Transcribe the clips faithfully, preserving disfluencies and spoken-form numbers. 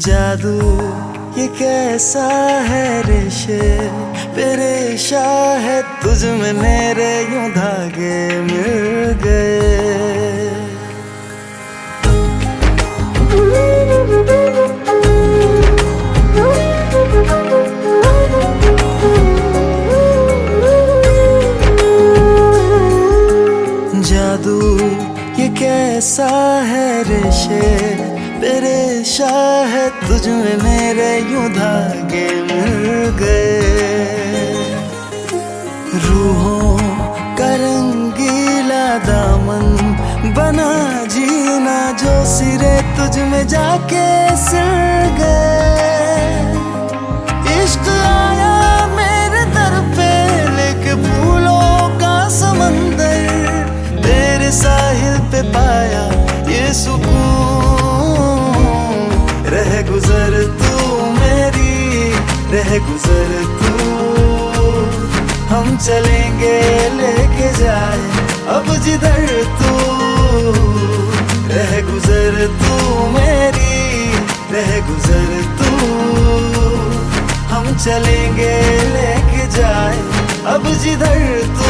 जादू ये कैसा है रेशे पेरेशा है तुझ में मेरे यूं धागे मिल गए। जादू ये कैसा है रेशे पेरेशा है तुझ में मेरे यूं धागे मिल गए। रूहों का रंगीला दामन बना जीना जो सिरे तुझ में जाके सिल गए। इश्क आया मेरे दर पे लेके फूलों का समंदर तेरे साहिल पे पाया ये सुकून। रह गुजर तू मेरी रह गुजर तू हम चलेंगे लेके जाए अब जिधर तू। रह गुजर तू मेरी रह गुजर तू हम चलेंगे लेके जाए अब जिधर तू।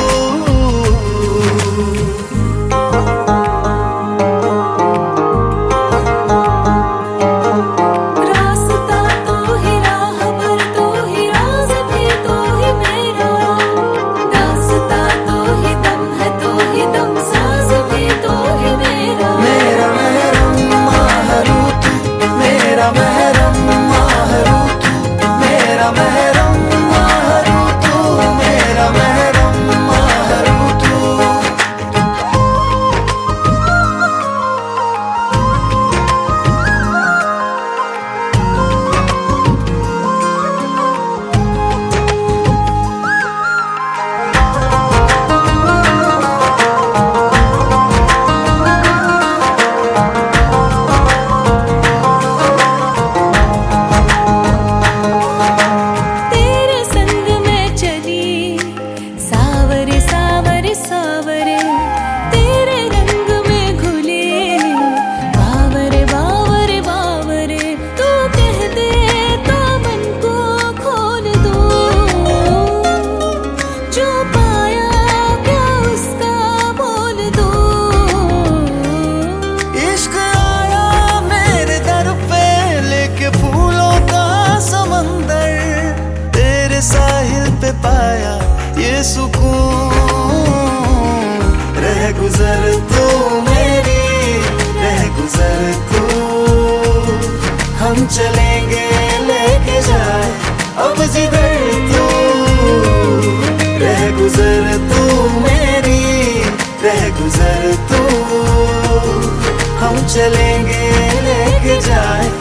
साहिल पे पाया ये सुकून। रह गुजर तू मेरी रह गुजर तू हम चलेंगे लेके जाए अब जिधर तू। रह गुजर तू मेरी रह गुजर तू हम चलेंगे लेके जाए